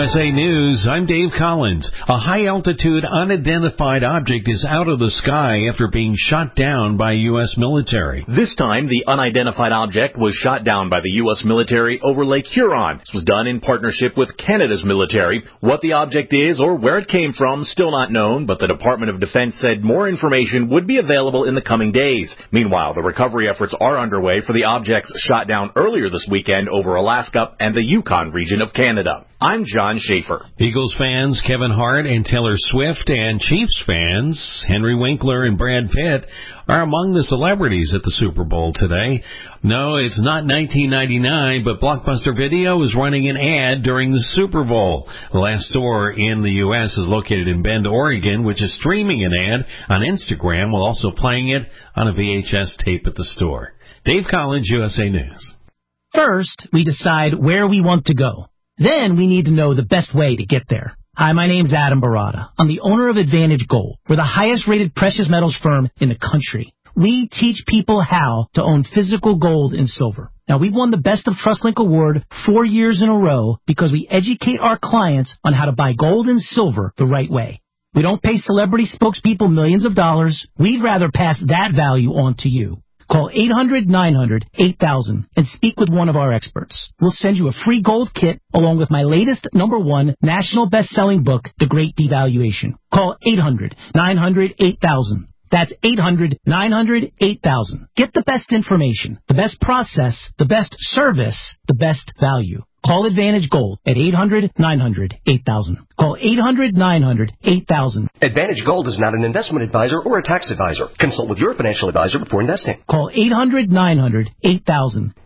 USA News, I'm Dave Collins. A high-altitude unidentified object is out of the sky after being shot down by U.S. military. This time, the unidentified object was shot down by the U.S. military over Lake Huron. This was done in partnership with Canada's military. What the object is or where it came from, still not known, but the Department of Defense said more information would be available in the coming days. Meanwhile, the recovery efforts are underway for the objects shot down earlier this weekend over Alaska and the Yukon region of Canada. I'm John Schaefer. Eagles fans Kevin Hart and Taylor Swift and Chiefs fans Henry Winkler and Brad Pitt are among the celebrities at the Super Bowl today. No, it's not 1999, but Blockbuster Video is running an ad during the Super Bowl. The last store in the U.S. is located in Bend, Oregon, which is streaming an ad on Instagram while also playing it on a VHS tape at the store. Dave Collins, USA News. First, we decide where we want to go. Then we need to know the best way to get there. Hi, my name's Adam Barada. I'm the owner of Advantage Gold. We're the highest-rated precious metals firm in the country. We teach people how to own physical gold and silver. Now, we've won the Best of TrustLink Award 4 years in a row because we educate our clients on how to buy gold and silver the right way. We don't pay celebrity spokespeople millions of dollars. We'd rather pass that value on to you. Call 800-900-8000 and speak with one of our experts. We'll send you a free gold kit along with my latest #1 national best-selling book, The Great Devaluation. Call 800-900-8000. That's 800-900-8000. Get the best information, the best process, the best service, the best value. Call Advantage Gold at 800-900-8000. Call 800-900-8000. Advantage Gold is not an investment advisor or a tax advisor. Consult with your financial advisor before investing. Call 800-900-8000.